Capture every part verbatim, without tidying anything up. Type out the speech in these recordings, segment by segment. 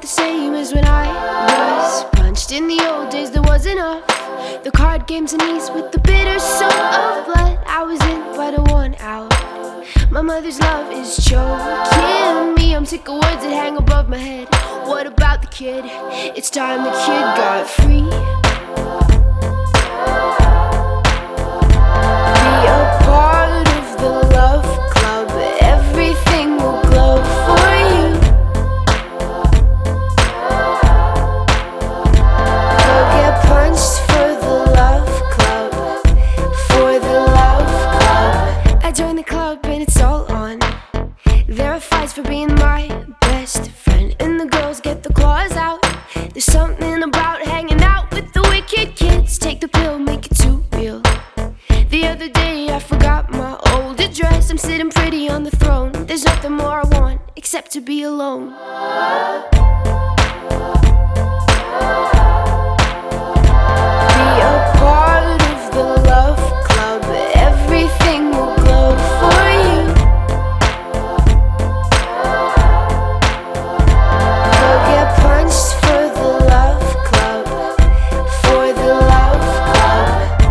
not the same as when I was punched. In the old days there was enough. The card games and ease with the bitter soul of blood. I was in but I won out. My mother's love is choking me. I'm sick of words that hang above my head. What about the kid? It's time the kid got free. Be a part of the love club. Everything will glow for you. Go get punched for the love club. For the love club. I joined the club and it's all on. There are fights for being my best friend, and the girls get the claws out. There's something about hanging out with the wicked kids. Take the pill, make it too real. The other day I forgot my old address. I'm sitting pretty on the throne. There's nothing more I want except to be alone. Be a part of the love club. Everything will glow for you. Go get punched for the love club. For the love club.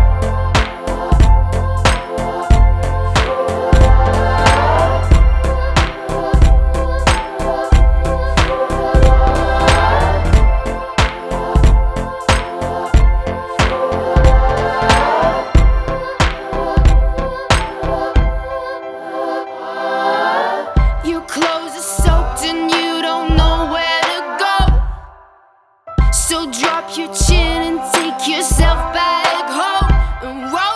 Your clothes are soaked and you don't know where to go. So drop your chin and take yourself back home and roll.